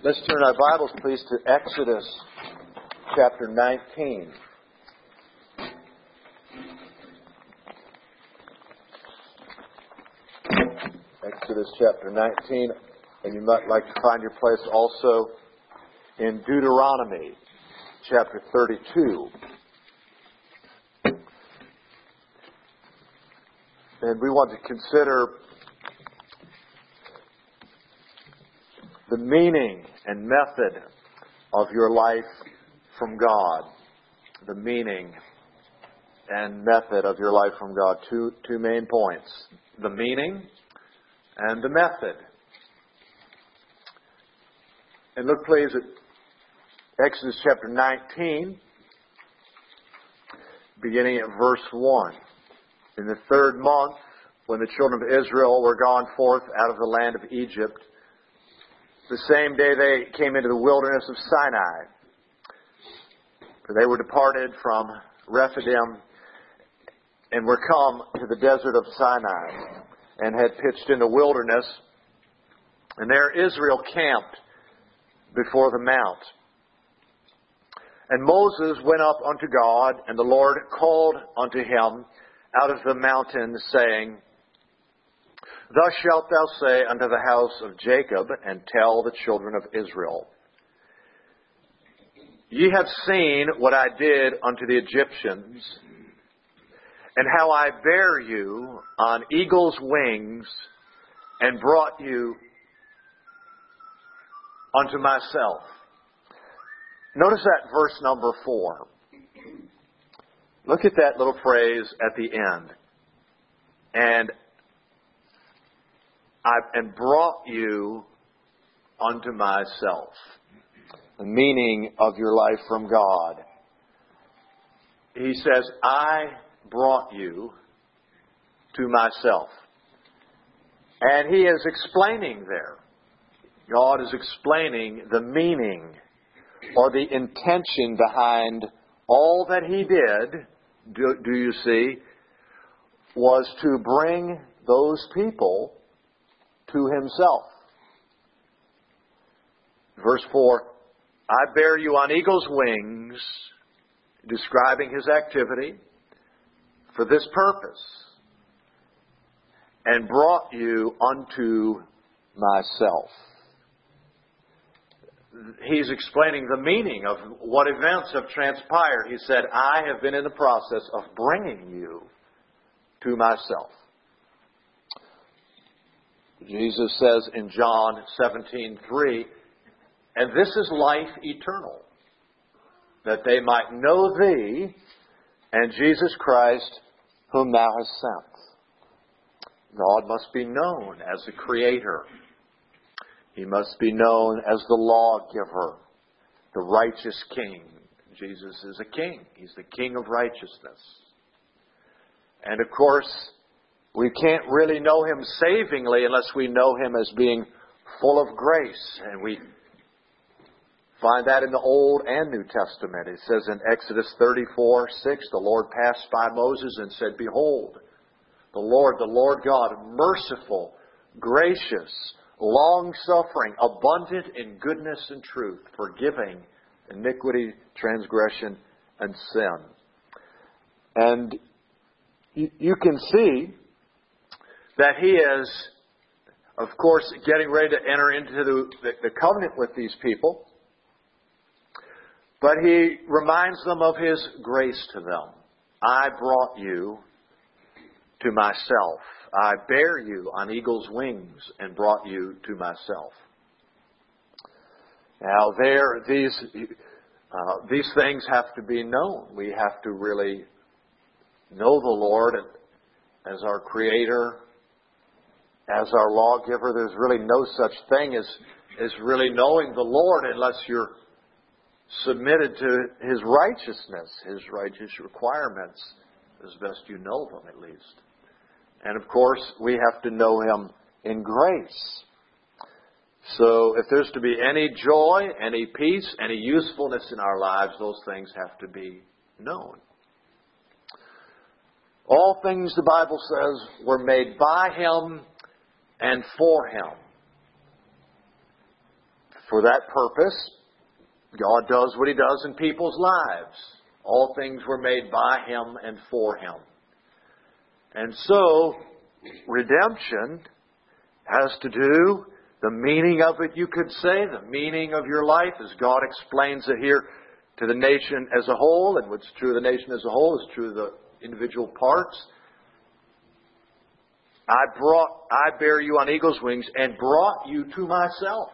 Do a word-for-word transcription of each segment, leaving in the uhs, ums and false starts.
Let's turn our Bibles, please, to Exodus chapter nineteen. Exodus chapter nineteen, and you might like to find your place also in Deuteronomy chapter thirty-two. And we want to consider the meaning and method of your life from God. The meaning and method of your life from God. Two, two main points. The meaning and the method. And look please at Exodus chapter nineteen, beginning at verse one. In the third month, when the children of Israel were gone forth out of the land of Egypt, the same day they came into the wilderness of Sinai. For they were departed from Rephidim and were come to the desert of Sinai and had pitched in the wilderness. And there Israel camped before the mount. And Moses went up unto God, and the Lord called unto him out of the mountain, saying, Thus shalt thou say unto the house of Jacob, and tell the children of Israel, Ye have seen what I did unto the Egyptians, and how I bare you on eagle's wings, and brought you unto myself. Notice that verse number four. Look at that little phrase at the end. And I and brought you unto myself. The meaning of your life from God. He says, I brought you to myself. And he is explaining there. God is explaining the meaning or the intention behind all that he did, do, do you see, was to bring those people to himself. Verse four, I bear you on eagle's wings, describing his activity for this purpose, and brought you unto myself. He's explaining the meaning of what events have transpired. He said, I have been in the process of bringing you to myself. Jesus says in John seventeen three, and this is life eternal, that they might know thee and Jesus Christ whom thou hast sent. God must be known as the Creator. He must be known as the lawgiver, the righteous King. Jesus is a king. He's the King of righteousness. And of course, we can't really know him savingly unless we know him as being full of grace. And we find that in the Old and New Testament. It says in Exodus thirty-four six, the Lord passed by Moses and said, Behold, the Lord, the Lord God, merciful, gracious, long-suffering, abundant in goodness and truth, forgiving iniquity, transgression, and sin. And you, you can see that he is, of course, getting ready to enter into the, the, the covenant with these people. But he reminds them of his grace to them. I brought you to myself. I bear you on eagle's wings and brought you to myself. Now, there, these uh, these things have to be known. We have to really know the Lord as our Creator, as our lawgiver. There's really no such thing as, as really knowing the Lord unless you're submitted to His righteousness, His righteous requirements, as best you know them at least. And of course, we have to know Him in grace. So if there's to be any joy, any peace, any usefulness in our lives, those things have to be known. All things, the Bible says, were made by Him and for Him. For that purpose, God does what He does in people's lives. All things were made by Him and for Him. And so, redemption has to do, the meaning of it, you could say, the meaning of your life, as God explains it here to the nation as a whole, and what's true of the nation as a whole is true of the individual parts. I brought, I bear you on eagle's wings and brought you to myself.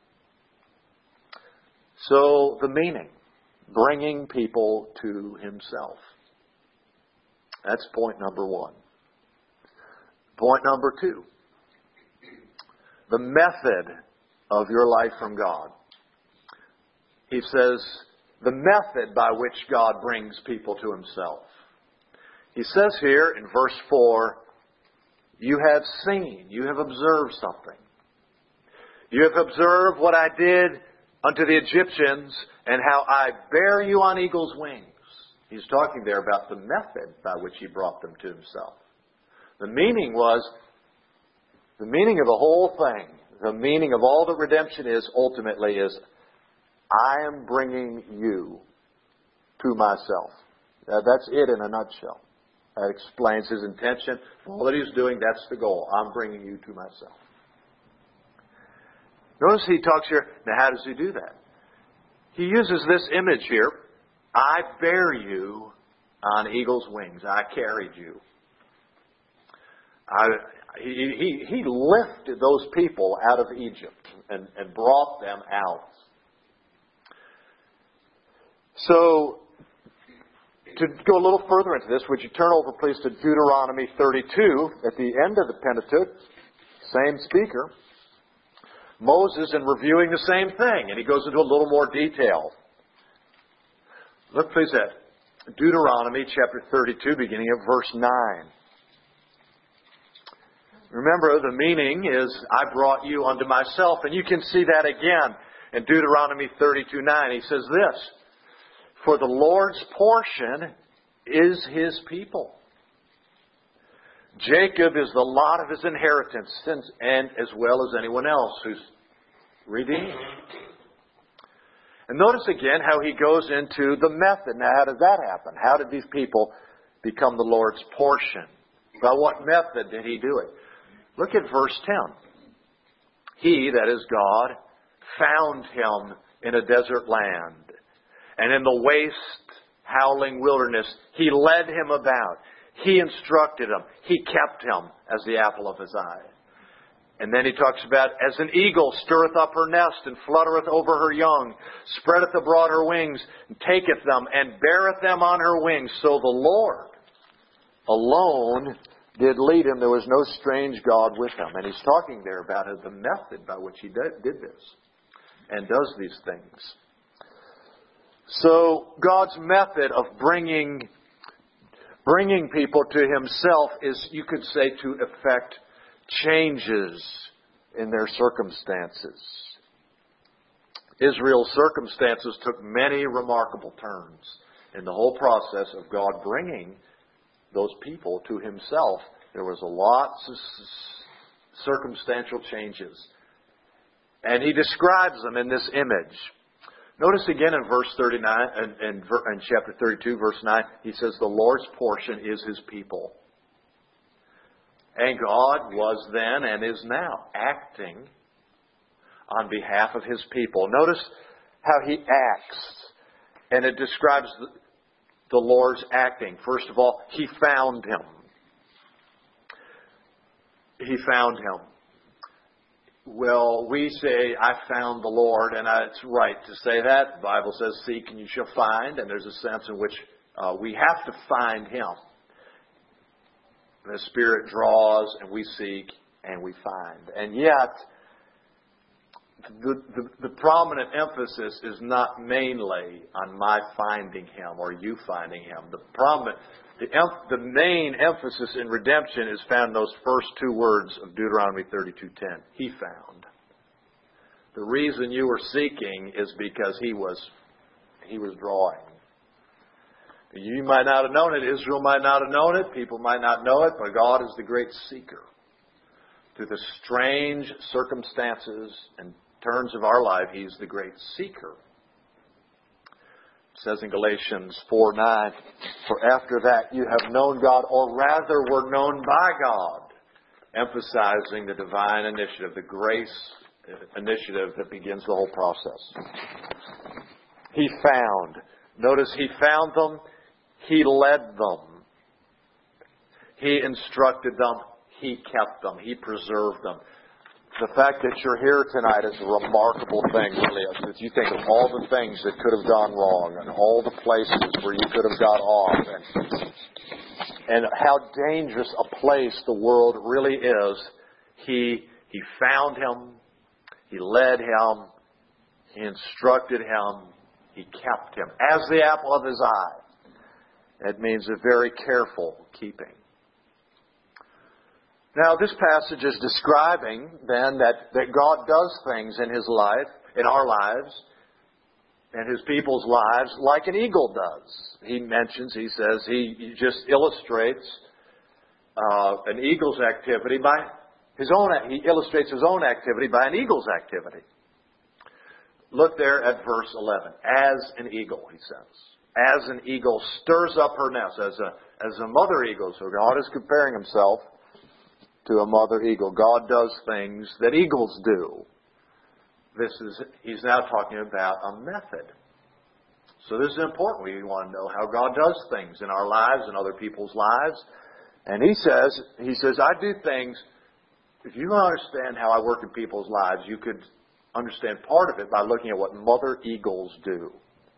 So, the meaning, bringing people to Himself. That's point number one. Point number two, the method of your life from God. He says, the method by which God brings people to Himself. He says here in verse four, you have seen, you have observed something. You have observed what I did unto the Egyptians and how I bear you on eagle's wings. He's talking there about the method by which He brought them to Himself. The meaning was, the meaning of the whole thing, the meaning of all that redemption is ultimately is, I am bringing you to myself. Uh, that's it in a nutshell. That explains His intention. All that He's doing, that's the goal. I'm bringing you to myself. Notice He talks here, now how does He do that? He uses this image here. I bear you on eagle's wings. I carried you. I, he, he, he lifted those people out of Egypt and, and brought them out. So, to go a little further into this, would you turn over please to Deuteronomy thirty-two at the end of the Pentateuch, same speaker. Moses in reviewing the same thing, and he goes into a little more detail. Look please at Deuteronomy chapter thirty-two, beginning of verse nine. Remember, the meaning is, I brought you unto myself. And you can see that again in Deuteronomy thirty-two nine. He says this, for the Lord's portion is His people. Jacob is the lot of His inheritance, and as well as anyone else who's redeemed. And notice again how he goes into the method. Now, how did that happen? How did these people become the Lord's portion? By what method did He do it? Look at verse ten. He, that is God, found him in a desert land, and in the waste, howling wilderness, He led him about. He instructed him. He kept him as the apple of His eye. And then he talks about, as an eagle stirreth up her nest, and fluttereth over her young, spreadeth abroad her wings, and taketh them, and beareth them on her wings. So the Lord alone did lead him. There was no strange God with him. And he's talking there about the method by which He did this and does these things. So God's method of bringing bringing people to Himself is, you could say, to effect changes in their circumstances. Israel's circumstances took many remarkable turns in the whole process of God bringing those people to Himself. There was a lot of circumstantial changes. And He describes them in this image. Notice again in verse thirty-nine, in, in, in chapter thirty-two, verse nine, He says, the Lord's portion is His people. And God was then and is now acting on behalf of His people. Notice how He acts. And it describes the, the Lord's acting. First of all, He found him. He found him. Well, we say, I found the Lord, and it's right to say that. The Bible says, seek and you shall find, and there's a sense in which uh, we have to find Him. The Spirit draws, and we seek, and we find. And yet, the, the, the prominent emphasis is not mainly on my finding Him or you finding Him. The prominent, the, the main emphasis in redemption is found in those first two words of Deuteronomy thirty-two ten. He found. The reason you were seeking is because He was, He was drawing. You might not have known it. Israel might not have known it. People might not know it. But God is the great seeker. Through the strange circumstances and turns of our life, He's the great seeker. It says in Galatians four nine, for after that you have known God, or rather were known by God, emphasizing the divine initiative, the grace initiative that begins the whole process. He found. Notice He found them. He led them. He instructed them. He kept them. He preserved them. The fact that you're here tonight is a remarkable thing, really. If you think of all the things that could have gone wrong and all the places where you could have got off and, and how dangerous a place the world really is, He, he found him. He led him. He instructed him. He kept him as the apple of His eye. It means a very careful keeping. Now, this passage is describing, then, that, that God does things in His life, in our lives, and His people's lives, like an eagle does. He mentions, he says, he, he just illustrates uh, an eagle's activity by his own, he illustrates his own activity by an eagle's activity. Look there at verse eleven. As an eagle, he says. As an eagle stirs up her nest, as a, as a mother eagle. So God is comparing Himself to a mother eagle. God does things that eagles do. This is, He's now talking about a method. So this is important. We want to know how God does things in our lives and other people's lives. And He says, He says, I do things. If you understand how I work in people's lives, you could understand part of it by looking at what mother eagles do.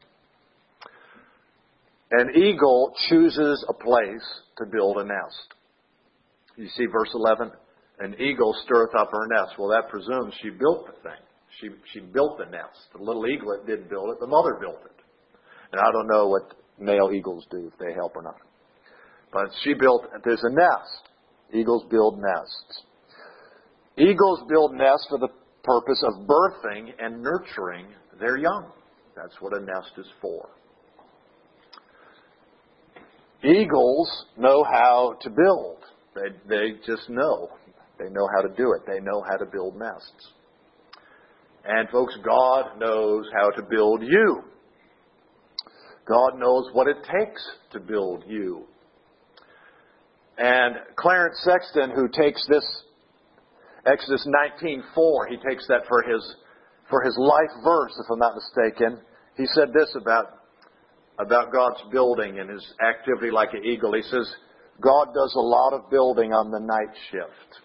An eagle chooses a place to build a nest. You see verse eleven, an eagle stirreth up her nest. Well, that presumes she built the thing. She she built the nest. The little eaglet didn't build it. The mother built it. And I don't know what male eagles do, if they help or not. But she built, there's a nest. Eagles build nests. Eagles build nests for the purpose of birthing and nurturing their young. That's what a nest is for. Eagles know how to build. They, they just know. They know how to do it. They know how to build nests. And folks, God knows how to build you. God knows what it takes to build you. And Clarence Sexton, who takes this Exodus nineteen four, he takes that for his for his life verse, if I'm not mistaken. He said this about about God's building and His activity like an eagle. He says, God does a lot of building on the night shift.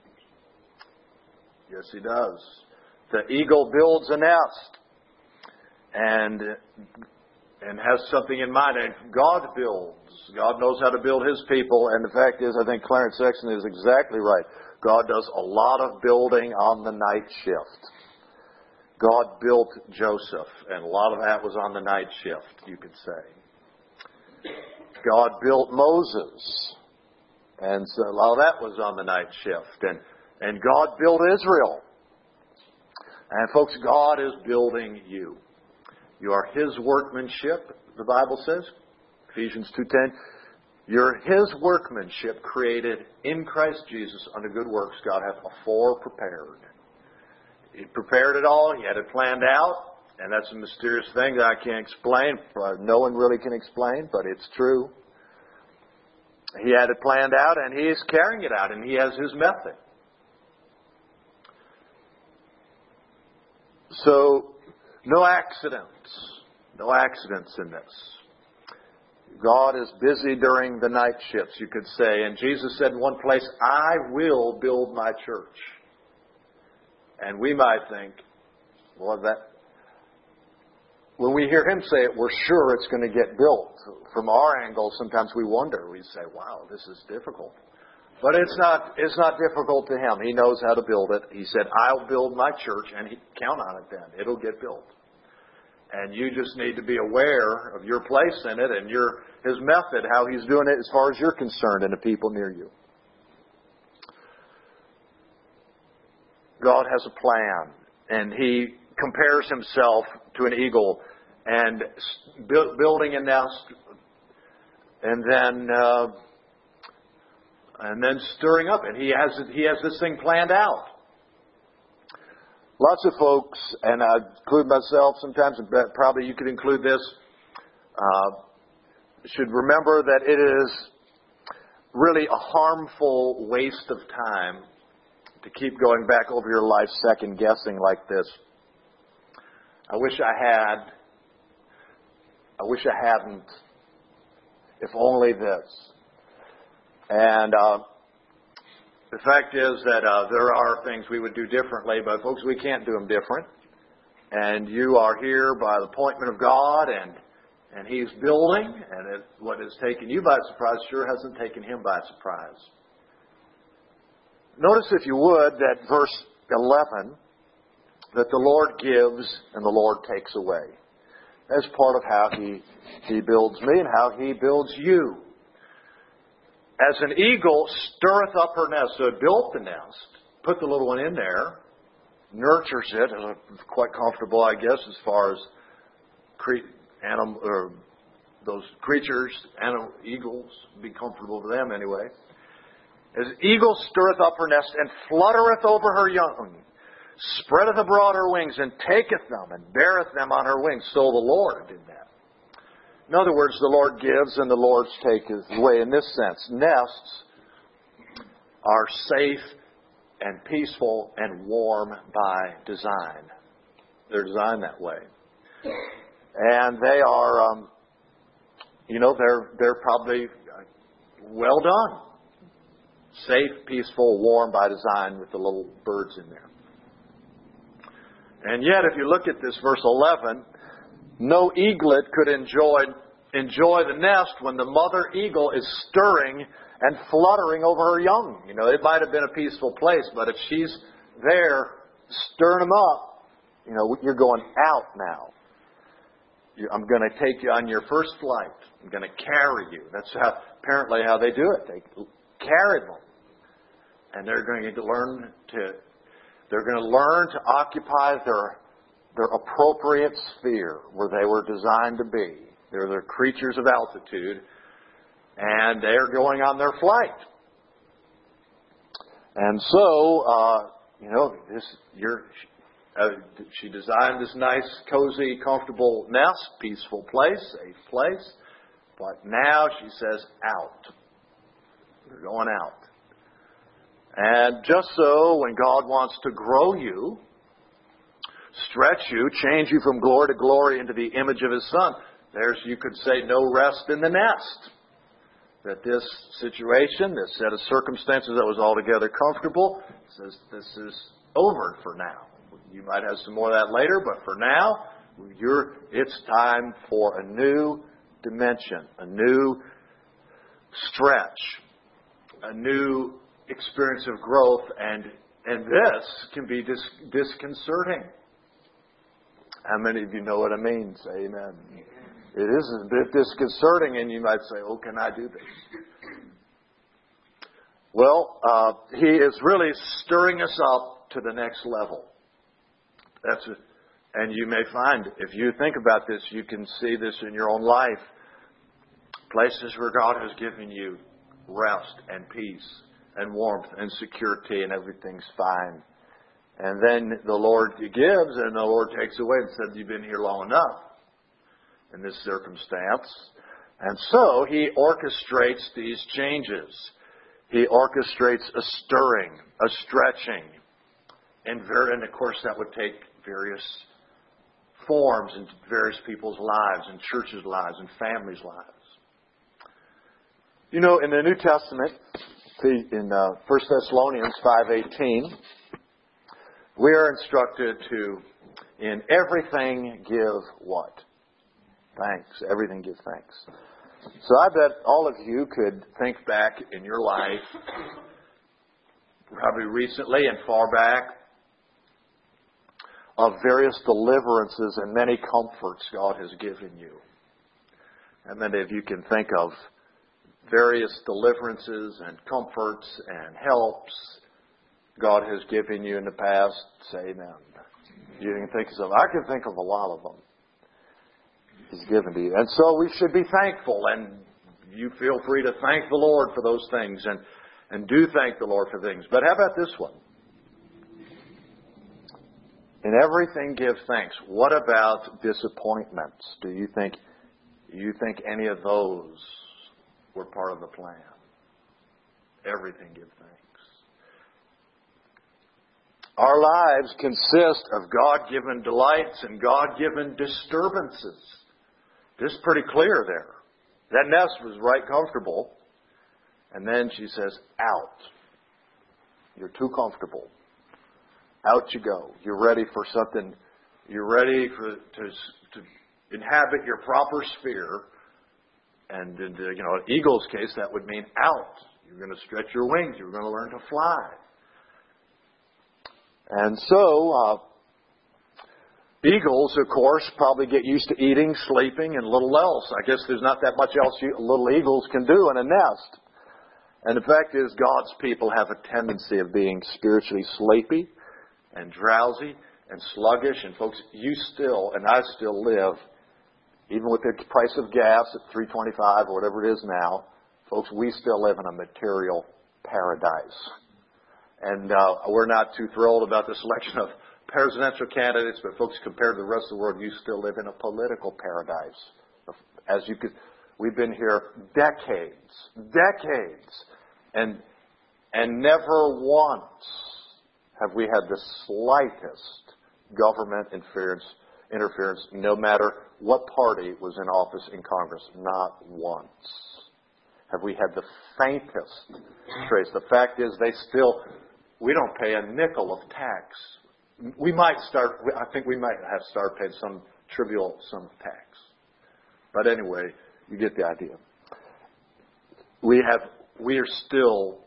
Yes, He does. The eagle builds a nest and and has something in mind. And God builds. God knows how to build His people. And the fact is, I think Clarence Sexton is exactly right. God does a lot of building on the night shift. God built Joseph, and a lot of that was on the night shift, you could say. God built Moses, and so a lot of that was on the night shift. And, and God built Israel. And folks, God is building you. You are His workmanship, the Bible says, Ephesians two ten. You're His workmanship created in Christ Jesus unto good works God hath afore prepared. He prepared it all. He had it planned out. And that's a mysterious thing that I can't explain. No one really can explain, but it's true. He had it planned out, and He is carrying it out, and He has His method. So, no accidents. No accidents in this. God is busy during the night shifts, you could say. And Jesus said in one place, I will build my church. And we might think, well, that when we hear Him say it, we're sure it's going to get built. From our angle, sometimes we wonder. We say, wow, this is difficult. But it's not, it's not difficult to Him. He knows how to build it. He said, I'll build my church, and he, count on it then. It'll get built. And you just need to be aware of your place in it and your His method, how He's doing it as far as you're concerned and the people near you. God has a plan, and He compares Himself to an eagle and bu- building a nest and then uh, and then stirring up. And He has He has this thing planned out. Lots of folks, and I include myself sometimes, and probably you could include this, uh, should remember that it is really a harmful waste of time to keep going back over your life second guessing like this. I wish I had. I wish I hadn't. If only this. And uh, the fact is that uh, there are things we would do differently, but folks, we can't do them different. And you are here by the appointment of God, and and He's building, and it, what has taken you by surprise sure hasn't taken Him by surprise. Notice, if you would, that verse eleven, that the Lord gives and the Lord takes away. That's part of how He He builds me and how He builds you. As an eagle stirreth up her nest. So it built the nest, put the little one in there, nurtures it. It's quite comfortable, I guess, as far as cre- animal, or those creatures, animal, eagles, be comfortable to them anyway. As eagle stirreth up her nest, and fluttereth over her young, spreadeth abroad her wings, and taketh them, and beareth them on her wings. So the Lord did that. In other words, the Lord gives and the Lord taketh away. In this sense, nests are safe and peaceful and warm by design. They're designed that way. And they are, um, you know, they're they're probably well done. Safe, peaceful, warm by design with the little birds in there. And yet, if you look at this verse eleven, no eaglet could enjoy enjoy the nest when the mother eagle is stirring and fluttering over her young. You know, it might have been a peaceful place, but if she's there stirring them up, you know, you're going out now. You, I'm going to take you on your first flight. I'm going to carry you. That's how, apparently how they do it. They carry them. And they're going to learn to, they're going to learn to occupy their their appropriate sphere where they were designed to be. They're the creatures of altitude, and they're going on their flight. And so, uh, you know, this you're, uh, she designed this nice, cozy, comfortable nest, peaceful place, safe place. But now she says, out. You're going out. And just so, when God wants to grow you, stretch you, change you from glory to glory into the image of His Son, there's, you could say, no rest in the nest. That this situation, this set of circumstances that was altogether comfortable, says this is over for now. You might have some more of that later, but for now, you're, it's time for a new dimension, a new stretch, a new experience of growth, and and this can be dis, disconcerting. How many of you know what it means? Amen. It is a bit disconcerting, and you might say, oh, can I do this? Well, uh, He is really stirring us up to the next level. That's it. And you may find, if you think about this, you can see this in your own life. Places where God has given you rest and peace and warmth and security, and everything's fine. And then the Lord gives and the Lord takes away and says, you've been here long enough in this circumstance. And so He orchestrates these changes. He orchestrates a stirring, a stretching. And, ver- and of course that would take various forms in various people's lives, and churches' lives, and families' lives. You know, in the New Testament, in uh, First Thessalonians five eighteen, we are instructed to, in everything, give what? Thanks. Everything give thanks. So I bet all of you could think back in your life, probably recently and far back, of various deliverances and many comforts God has given you. And many of you can think of various deliverances and comforts and helps God has given you in the past. Say amen. You can think of, I can think of a lot of them He's given to you. And so we should be thankful, and you feel free to thank the Lord for those things, and, and do thank the Lord for things. But how about this one? In everything give thanks. What about disappointments? Do you think you think any of those were part of the plan? Everything give thanks. Our lives consist of God-given delights and God-given disturbances. This is pretty clear there. That nest was right comfortable. And then she says, out. You're too comfortable. Out you go. You're ready for something. You're ready for to, to inhabit your proper sphere. And in the, you know, eagle's case, that would mean out. You're going to stretch your wings. You're going to learn to fly. And so, uh, eagles, of course, probably get used to eating, sleeping, and little else. I guess there's not that much else you, little eagles can do in a nest. And the fact is, God's people have a tendency of being spiritually sleepy and drowsy and sluggish. And folks, you still, and I still live, even with the price of gas at three twenty-five or whatever it is now, folks, we still live in a material paradise. And uh, we're not too thrilled about the selection of presidential candidates, but folks, compared to the rest of the world, you still live in a political paradise. As you could, we've been here decades, decades, and and never once have we had the slightest government interference, interference, no matter what party was in office in Congress. Not once have we had the faintest trace. The fact is, they still, we don't pay a nickel of tax. We might start, I think we might have started paying some trivial sum of tax. But anyway, you get the idea. We have, we are still,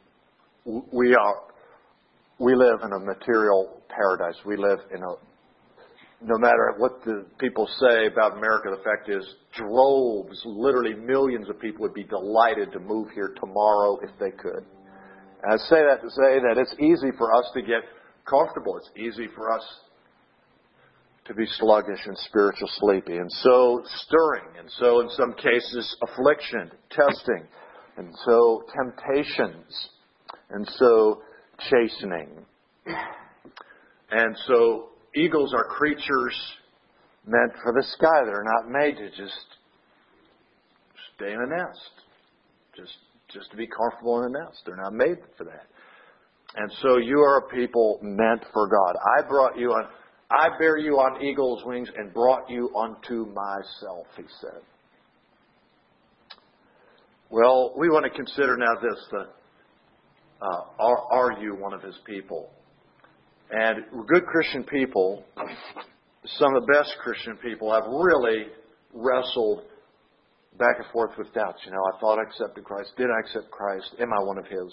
we are, we live in a material paradise. We live in a, no matter what the people say about America, the fact is droves, literally millions of people would be delighted to move here tomorrow if they could. And I say that to say that it's easy for us to get comfortable. It's easy for us to be sluggish and spiritual sleepy. And so stirring. And so in some cases affliction, testing. And so temptations. And so chastening. And so eagles are creatures meant for the sky. They're not made to just stay in a nest. Just, just to be comfortable in a nest. They're not made for that. And so you are a people meant for God. I brought you on, I bear you on eagle's wings and brought you unto myself, he said. Well, we want to consider now this, the, uh, are, are you one of his people? And good Christian people, some of the best Christian people, have really wrestled back and forth with doubts. You know, I thought I accepted Christ. Did I accept Christ? Am I one of his?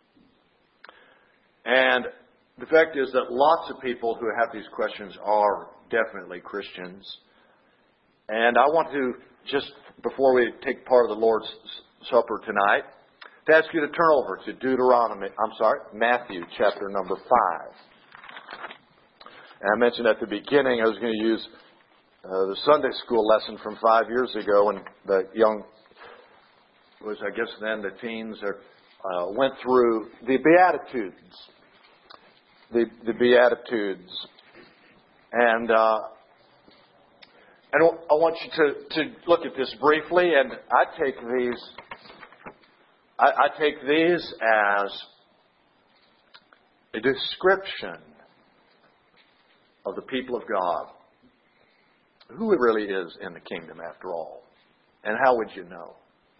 And the fact is that lots of people who have these questions are definitely Christians. And I want to, just before we take part of the Lord's Supper tonight, to ask you to turn over to Deuteronomy, I'm sorry, Matthew chapter number five. And I mentioned at the beginning I was going to use uh, the Sunday school lesson from five years ago when the young, was I guess then the teens are, uh, went through the Beatitudes. The, the Beatitudes. And uh, and I want you to, to look at this briefly, and I take these I, I take these as a description of the people of God. Who it really is in the kingdom after all. And how would you know?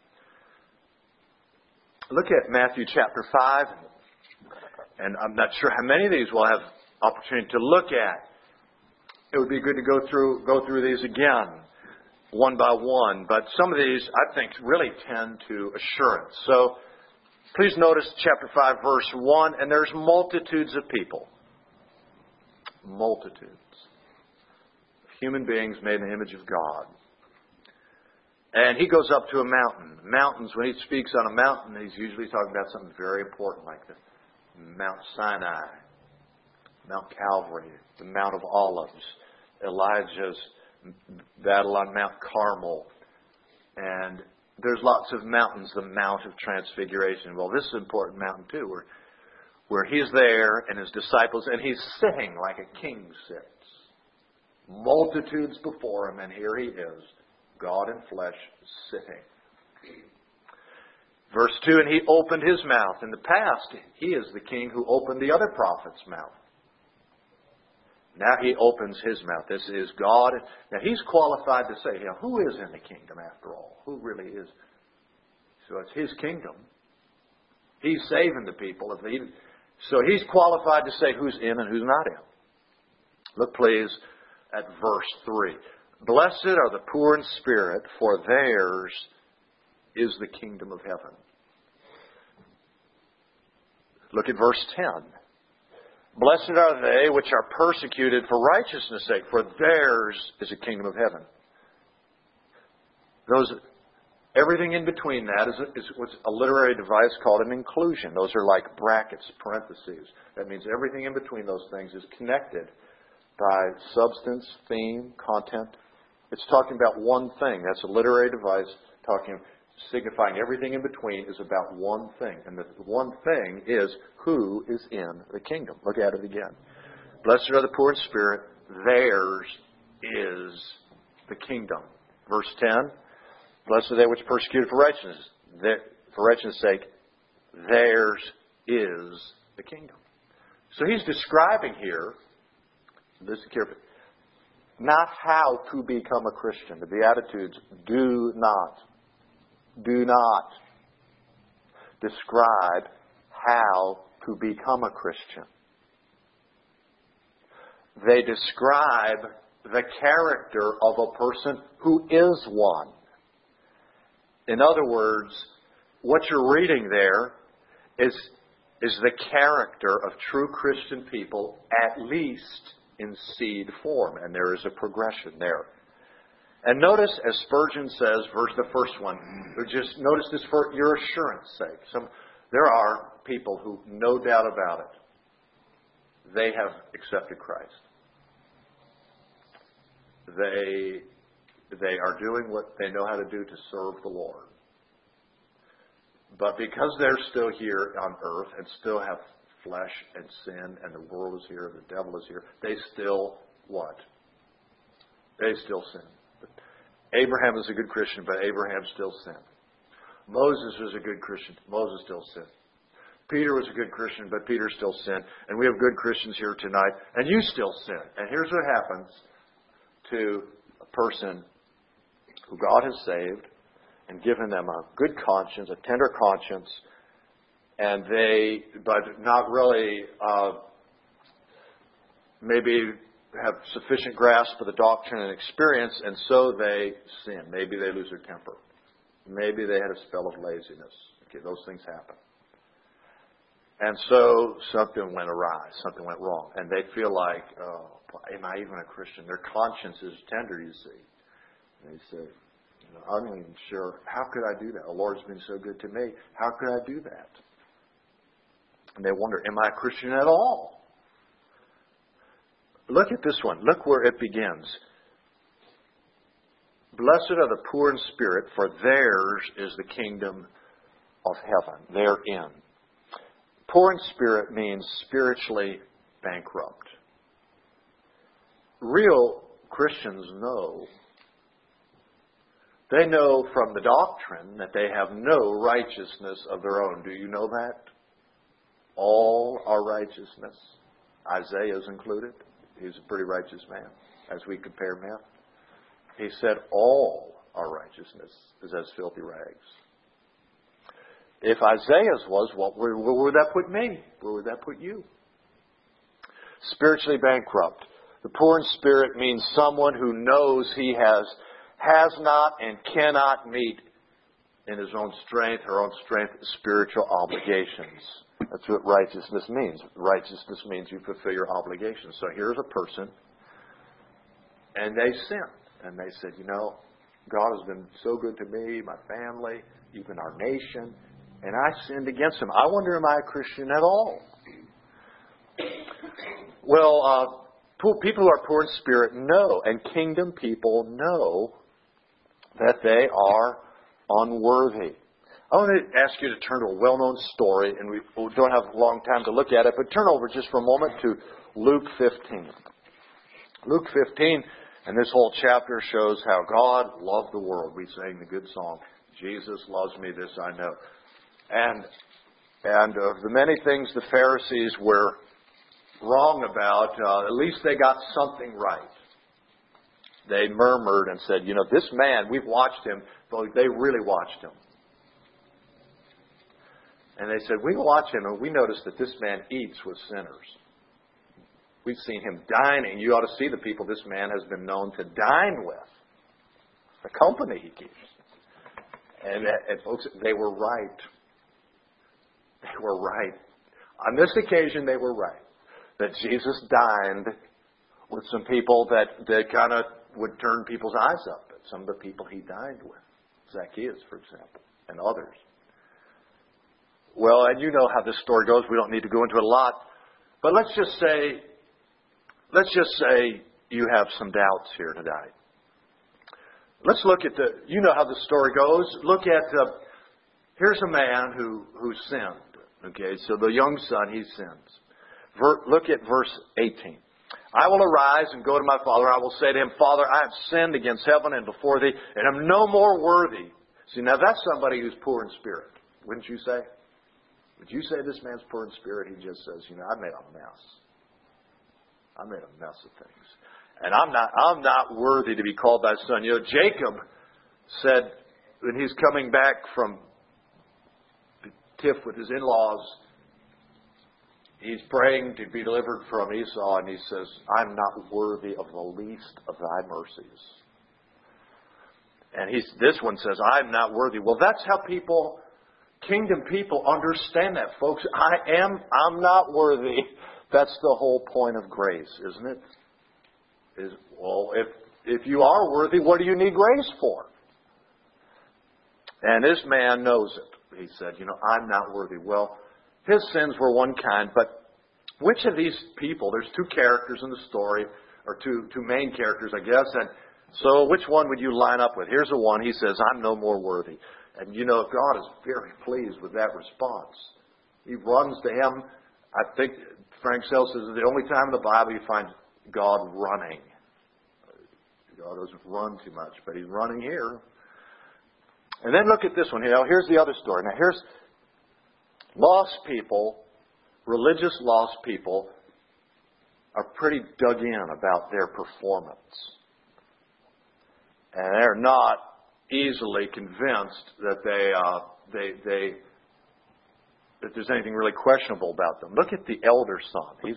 Look at Matthew chapter five. And I'm not sure how many of these we'll have opportunity to look at. It would be good to go through go through these again, one by one. But some of these, I think, really tend to assurance. So please notice chapter five, verse one. And there's multitudes of people. Multitudes. Human beings made in the image of God. And he goes up to a mountain. Mountains, when he speaks on a mountain, he's usually talking about something very important like the Mount Sinai, Mount Calvary, the Mount of Olives, Elijah's battle on Mount Carmel. And there's lots of mountains, the Mount of Transfiguration. Well, this is an important mountain too, where, where He's there and His disciples, and He's sitting like a king sits. Multitudes before Him, and here He is, God in flesh, sitting. Verse two, and He opened His mouth. In the past, He is the king who opened the other prophet's mouth. Now He opens His mouth. This is God. Now He's qualified to say, you know, who is in the kingdom after all? Who really is? So it's His kingdom. He's saving the people. If he, so He's qualified to say who's in and who's not in. Look please at verse three. Blessed are the poor in spirit, for theirs is the kingdom of heaven. Look at verse ten. Blessed are they which are persecuted for righteousness' sake, for theirs is the kingdom of heaven. Those, everything in between that is, is what's a literary device called an inclusion. Those are like brackets, parentheses. That means everything in between those things is connected by substance, theme, content. It's talking about one thing. That's a literary device talking, signifying everything in between is about one thing. And the one thing is who is in the kingdom. Look at it again. Blessed are the poor in spirit. Theirs is the kingdom. Verse ten. Blessed are they which are persecuted for righteousness. For righteousness' sake, theirs is the kingdom. So He's describing here, listen carefully, not how to become a Christian. The Beatitudes do not, do not describe how to become a Christian. They describe the character of a person who is one. In other words, what you're reading there is, is the character of true Christian people, at least in seed form. And there is a progression there. And notice, as Spurgeon says, verse the first one, just notice this for your assurance sake. Some, there are people who, no doubt about it, they have accepted Christ. They, they are doing what they know how to do to serve the Lord. But because they're still here on earth and still have flesh and sin, and the world is here, the devil is here, they still what? They still sin. Abraham is a good Christian, but Abraham still sinned. Moses was a good Christian. Moses still sinned. Peter was a good Christian, but Peter still sinned. And we have good Christians here tonight, and you still sin. And here's what happens to a person who God has saved and given them a good conscience, a tender conscience, and they, but not really, uh, maybe have sufficient grasp of the doctrine and experience, and so they sin. Maybe they lose their temper. Maybe they had a spell of laziness. Okay, those things happen. And so something went awry, something went wrong, and they feel like, oh, am I even a Christian? Their conscience is tender, you see. And they say, you know, I'm not even sure, how could I do that? The Lord's been so good to me. How could I do that? And they wonder, am I a Christian at all? Look at this one. Look where it begins. Blessed are the poor in spirit, for theirs is the kingdom of heaven. Therein. Poor in spirit means spiritually bankrupt. Real Christians know. They know from the doctrine that they have no righteousness of their own. Do you know that? All our righteousness. Isaiah is included. He's a pretty righteous man, as we compare him. He said all our righteousness is as filthy rags. If Isaiah's was, what, where, where would that put me? Where would that put you? Spiritually bankrupt. The poor in spirit means someone who knows he has, has not and cannot meet in his own strength, her own strength, spiritual obligations. That's what righteousness means. Righteousness means you fulfill your obligations. So here's a person, and they sin. And they said, you know, God has been so good to me, my family, even our nation, and I sinned against Him. I wonder, am I a Christian at all? Well, uh, people who are poor in spirit know, and kingdom people know that they are unworthy. I want to ask you to turn to a well-known story, and we don't have a long time to look at it, but turn over just for a moment to Luke fifteen. Luke fifteen, and this whole chapter shows how God loved the world. We sang the good song, Jesus loves me, this I know. And and of the many things the Pharisees were wrong about, uh, at least they got something right. They murmured and said, you know, this man, we've watched him, but they really watched him. And they said, we watch him and we notice that this man eats with sinners. We've seen him dining. You ought to see the people this man has been known to dine with. The company he keeps. And, and folks, they were right. They were right. On this occasion, they were right. That Jesus dined with some people that, that kind of would turn people's eyes up at some of the people he dined with. Zacchaeus, for example, and others. Well, and you know how this story goes. We don't need to go into it a lot. But let's just say, let's just say you have some doubts here tonight. Let's look at the, you know how the story goes. Look at, uh, here's a man who, who sinned. Okay, so the young son, he sins. Ver, look at verse eighteen. I will arise and go to my father. I will say to him, Father, I have sinned against heaven and before thee, and am no more worthy. See, now that's somebody who's poor in spirit. Wouldn't you say? Would you say this man's poor in spirit? He just says, you know, I made a mess. I made a mess of things. And I'm not I'm not worthy to be called thy son. You know, Jacob said when he's coming back from the tiff with his in-laws, he's praying to be delivered from Esau, and he says, I'm not worthy of the least of thy mercies. And he's, this one says, I'm not worthy. Well, that's how people... Kingdom people understand that, folks. I am, I'm not worthy. That's the whole point of grace, isn't it? Is, well, if, if you are worthy, what do you need grace for? And this man knows it. He said, you know, I'm not worthy. Well, his sins were one kind, but which of these people, there's two characters in the story, or two, two main characters, I guess, and so which one would you line up with? Here's the one. He says, I'm no more worthy. And you know, God is very pleased with that response. He runs to him. I think Frank Sells says the only time in the Bible you find God running. God doesn't run too much, but he's running here. And then look at this one. You know, here's the other story. Now here's lost people, religious lost people, are pretty dug in about their performance. And they're not easily convinced that they, uh, they, they, that there's anything really questionable about them. Look at the elder son. He's,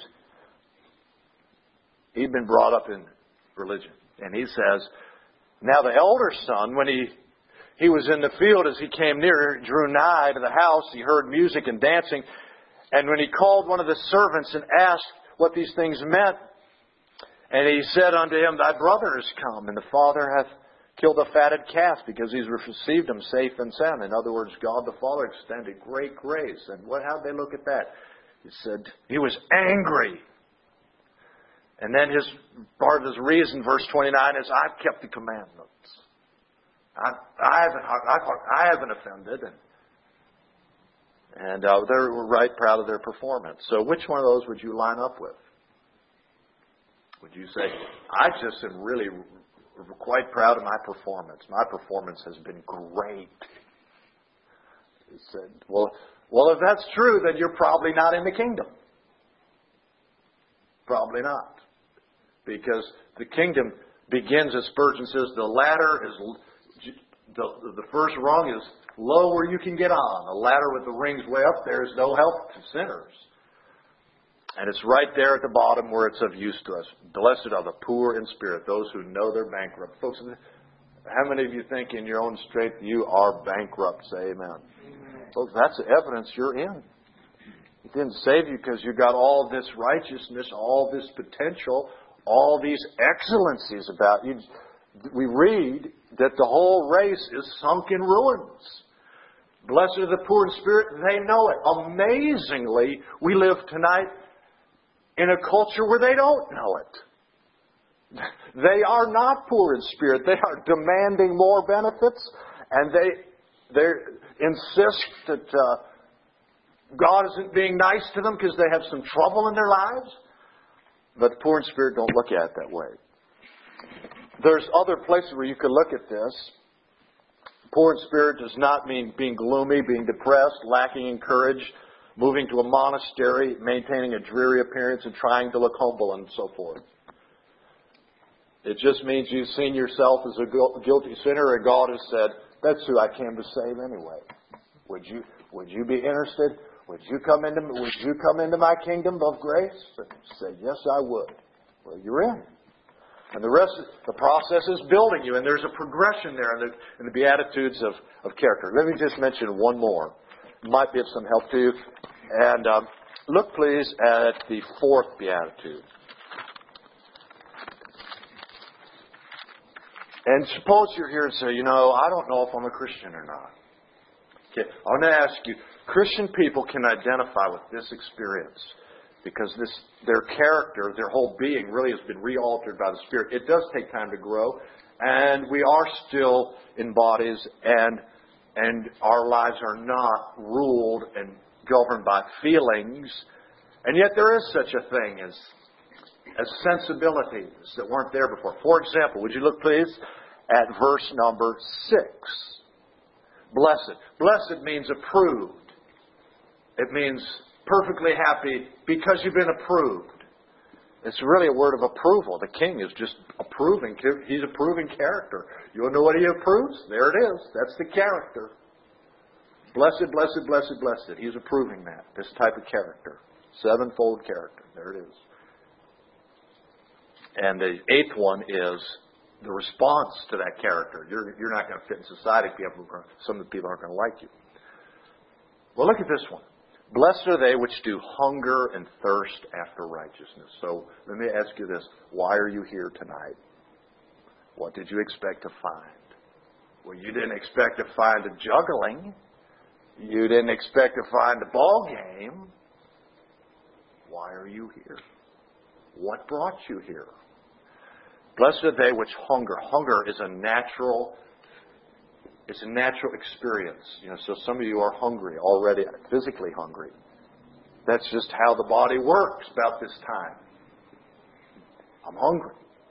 he'd been brought up in religion. And he says, now the elder son, when he, he was in the field, as he came near, drew nigh to the house, he heard music and dancing. And when he called one of the servants and asked what these things meant, and he said unto him, thy brother is come, and the father hath killed a fatted calf, because he's received him safe and sound. In other words, God the Father extended great grace. And what? How'd they look at that? He said he was angry. And then his part of his reason, verse twenty-nine, is I've kept the commandments. I, I haven't I, I haven't offended. And, and uh, they were right proud of their performance. So which one of those would you line up with? Would you say, I just am really quite proud of my performance. My performance has been great. He said, well, well, if that's true, then you're probably not in the kingdom. Probably not. Because the kingdom begins, as Spurgeon says, the ladder is, the, the first rung is low where you can get on. The ladder with the rings way up there is no help to sinners. And it's right there at the bottom where it's of use to us. Blessed are the poor in spirit, those who know they're bankrupt. Folks, how many of you think in your own strength you are bankrupt? Say amen. Amen. Folks, that's evidence you're in. He didn't save you because you got all this righteousness, all this potential, all these excellencies about you. We read that the whole race is sunk in ruins. Blessed are the poor in spirit, they know it. Amazingly, we live tonight in a culture where they don't know it. They are not poor in spirit. They are demanding more benefits, and they they insist that uh, God isn't being nice to them because they have some trouble in their lives. But the poor in spirit don't look at it that way. There's other places where you could look at this. Poor in spirit does not mean being gloomy, being depressed, lacking in courage, moving to a monastery, maintaining a dreary appearance, and trying to look humble and so forth. It just means you've seen yourself as a guilty sinner, and God has said, that's who I came to save anyway. Would you would you be interested? Would you come into would you come into my kingdom of grace? And say, yes, I would. Well, you're in. And the rest, the process is building you, and there's a progression there in the, in the Beatitudes of, of character. Let me just mention one more. It might be of some help to you. And um, look, please, at the fourth Beatitude. And suppose you're here and say, you know, I don't know if I'm a Christian or not. Okay, I want to ask you, Christian people can identify with this experience because this their character, their whole being really has been re-altered by the Spirit. It does take time to grow, and we are still in bodies, and and our lives are not ruled and governed by feelings, and yet there is such a thing as as sensibilities that weren't there before. For example, would you look please at verse number six? Blessed. Blessed means approved. It means perfectly happy because you've been approved. It's really a word of approval. The king is just approving. He's approving character. You want to know what he approves? There it is. That's the character. Blessed, blessed, blessed, blessed. He's approving that. This type of character. Sevenfold character. There it is. And the eighth one is the response to that character. You're, you're not going to fit in society. People, some of the people aren't going to like you. Well, look at this one. Blessed are they which do hunger and thirst after righteousness. So let me ask you this. Why are you here tonight? What did you expect to find? Well, you didn't expect to find a juggling. You didn't expect to find a ball game. Why are you here? What brought you here? Blessed are they which hunger. Hunger is a natural It's a natural experience. You know, so some of you are hungry already, physically hungry. That's just how the body works about this time. I'm hungry.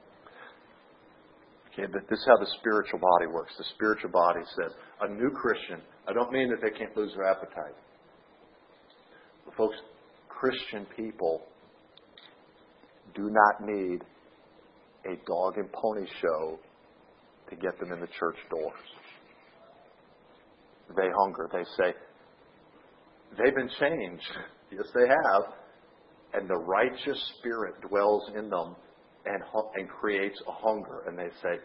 Okay, but this is how the spiritual body works. The spiritual body says, a new Christian, I don't mean that they can't lose their appetite. But folks, Christian people do not need a dog and pony show to get them in the church doors. They hunger. They say, they've been changed. Yes, they have. And the righteous spirit dwells in them and, and creates a hunger. And they say,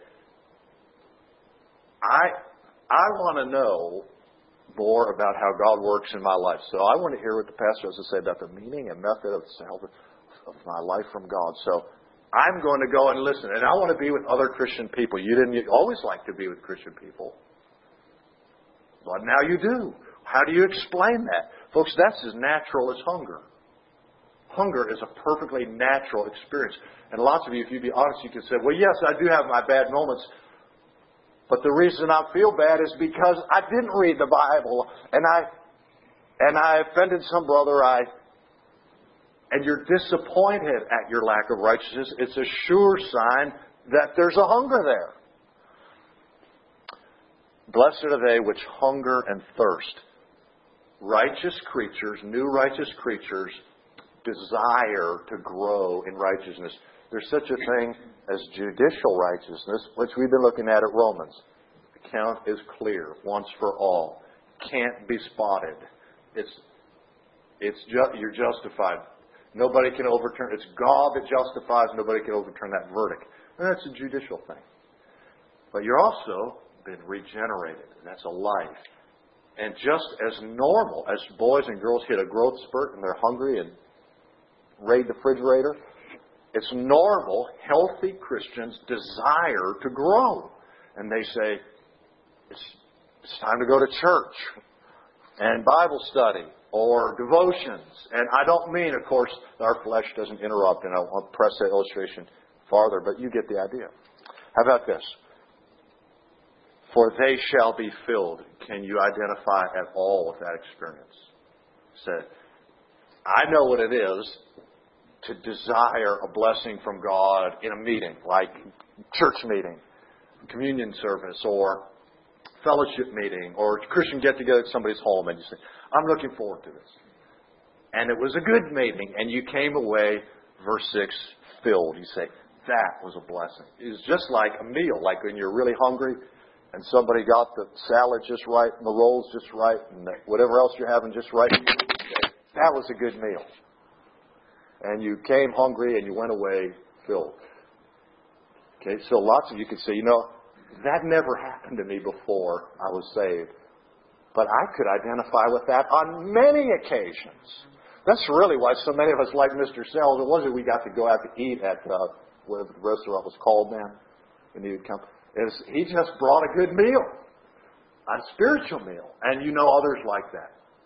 I, I want to know more about how God works in my life. So I want to hear what the pastor has to say about the meaning and method of, of my life from God. So I'm going to go and listen. And I want to be with other Christian people. You didn't you always like to be with Christian people. But now you do. How do you explain that? Folks, that's as natural as hunger. Hunger is a perfectly natural experience. And lots of you, if you'd be honest, you can say, well, yes, I do have my bad moments. But the reason I feel bad is because I didn't read the Bible. And I and I offended some brother. I and you're disappointed at your lack of righteousness. It's a sure sign that there's a hunger there. Blessed are they which hunger and thirst. Righteous creatures, new righteous creatures, desire to grow in righteousness. There's such a thing as judicial righteousness, which we've been looking at at Romans. The count is clear, once for all. Can't be spotted. It's, it's ju- you're justified. Nobody can overturn. It's God that justifies. Nobody can overturn that verdict. And that's a judicial thing. But you're also been regenerated. And that's a life. And just as normal as boys and girls hit a growth spurt and they're hungry and raid the refrigerator, it's normal, healthy Christians desire to grow. And they say, it's, it's time to go to church and Bible study or devotions. And I don't mean, of course, our flesh doesn't interrupt, and I won't press that illustration farther, but you get the idea. How about this? For they shall be filled. Can you identify at all with that experience? Say, I know what it is to desire a blessing from God in a meeting, like church meeting, communion service, or fellowship meeting, or Christian get-together at somebody's home, and you say, I'm looking forward to this. And it was a good meeting, and you came away, verse six, filled. You say, that was a blessing. It was just like a meal, like when you're really hungry, and somebody got the salad just right, and the rolls just right, and whatever else you're having just right. You say, that was a good meal. And you came hungry and you went away filled. Okay, so lots of you could say, you know, that never happened to me before I was saved. But I could identify with that on many occasions. That's really why so many of us like Mister Sells. It wasn't we got to go out to eat at uh, whatever the restaurant was called then. And he would come. Is he just brought a good meal, a spiritual meal. And you know others like that.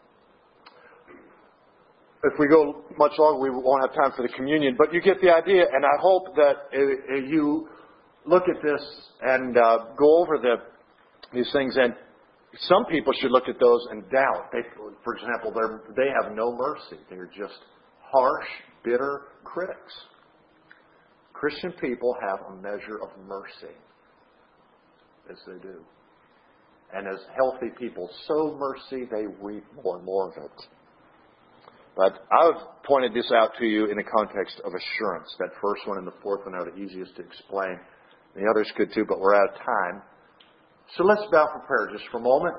If we go much longer, we won't have time for the communion. But you get the idea, and I hope that uh, you look at this and uh, go over the, these things. And some people should look at those and doubt. They, for example, they have no mercy. They're just harsh, bitter critics. Christian people have a measure of mercy. Yes, they do. And as healthy people sow mercy, they reap more and more of it. But I've pointed this out to you in the context of assurance. That first one and the fourth one are the easiest to explain. The others could too, but we're out of time. So let's bow for prayer just for a moment.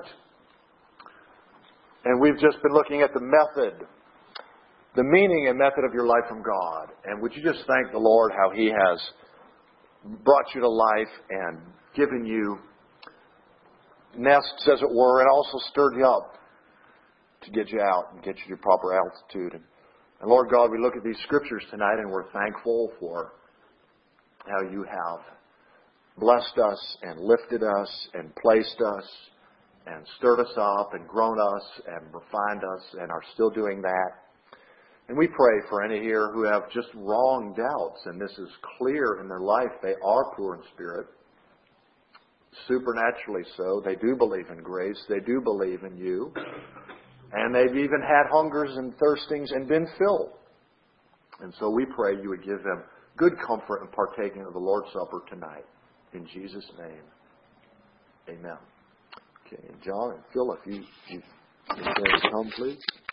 And we've just been looking at the method, the meaning and method of your life from God. And would you just thank the Lord how He has brought you to life and given you nests, as it were, and also stirred you up to get you out and get you to your proper altitude. And, and Lord God, we look at these scriptures tonight and we're thankful for how you have blessed us and lifted us and placed us and stirred us up and grown us and refined us and are still doing that. And we pray for any here who have just wrong doubts, and this is clear in their life. They are poor in spirit, supernaturally so. They do believe in grace. They do believe in you. And they've even had hungers and thirstings and been filled. And so we pray you would give them good comfort in partaking of the Lord's Supper tonight. In Jesus' name, amen. Okay, John and Phil, if you, you, you come, please.